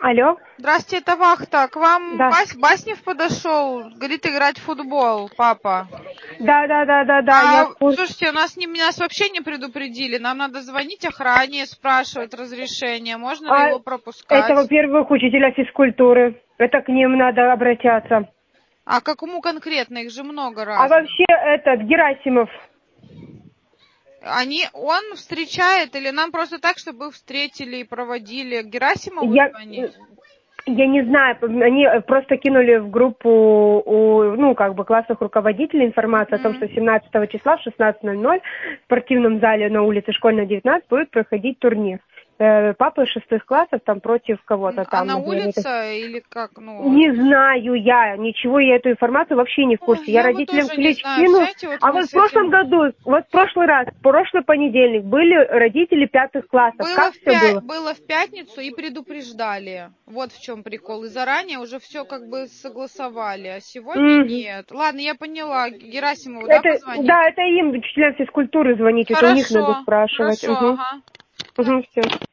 Алло. Здравствуйте, это Вахта. К вам Да. Баснев подошел, говорит, играть в футбол, папа. Да. Слушайте, нас вообще не предупредили. Нам надо звонить охране, спрашивать разрешение. Можно ли его пропускать? Это, во-первых, учителя физкультуры. Это к ним надо обращаться. А к кому конкретно? Их же много раз. А вообще Герасимов. Он встречает или нам просто так, чтобы их встретили и проводили? Герасимову звонить? Я не знаю, они просто кинули в группу классных руководителей информацию о том, что 17 числа в 16:00 в спортивном зале на улице Школьная, 19 будет проходить турнир. Папы 6 классов там против кого-то там. А на улице или как? Не знаю я, ничего, я эту информацию вообще не в курсе. Я родителям клич кину. А вот в прошлом году, в прошлый понедельник были родители 5 классов. Как все было? Было в пятницу и предупреждали. Вот в чем прикол. И заранее уже все как бы согласовали, а сегодня нет. Ладно, я поняла. Герасимову, позвонить? Да, это им, учителям физкультуры звонить, это у них надо спрашивать. Хорошо, ага. Все.